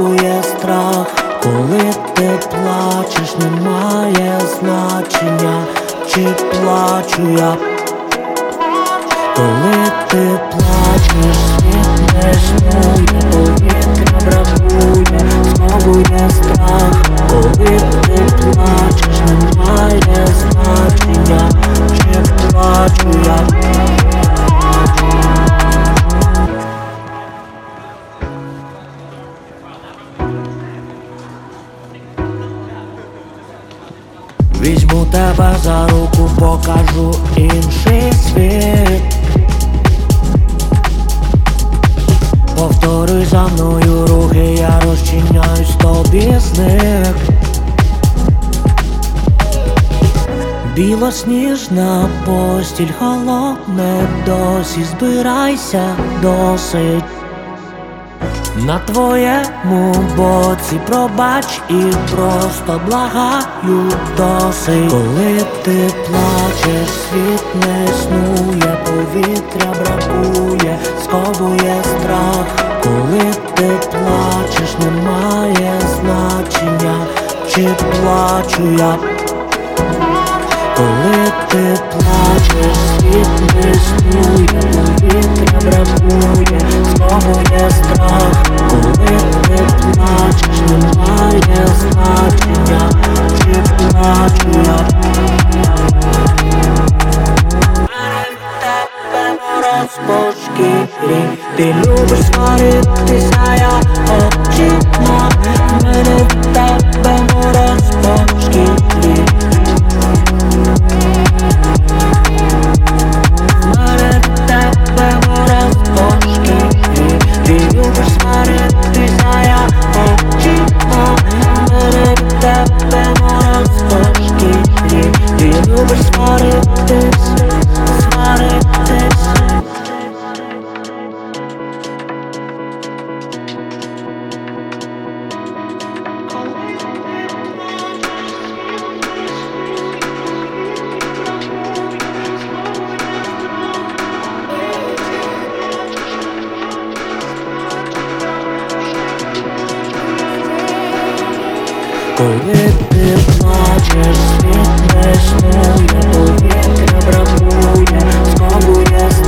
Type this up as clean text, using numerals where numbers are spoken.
сковує страх. Коли ти плачеш, немає значення, чи плачу я. Коли ти плачеш, світ не існує, повітря бракує, сковує страх. Коли ти плачеш, немає значення, чи плачу я. Візьму тебе за руку, покажу інший світ. Повторюй за мною рухи, я розчиняюсь, тобі зник. Білосніжна постіль, холодне досі, збирайся, досить. На твоєму боці, пробач і просто благаю, досить. Коли ти плачеш, світ не існує, повітря бракує, сковує страх. Коли ти плачеш, немає значення, чи плачу я. Коли ти плачеш, світ не існує, повітря бракує, сковує страх. Коли ти плачеш, немає значення, чи плачу я. Тебе мороз по шкірі, ти любиш сваритися, я очима. В мене в тебе мороз по шкірі. Коли ти плачеш, світ не існує, повітря бракує, сковує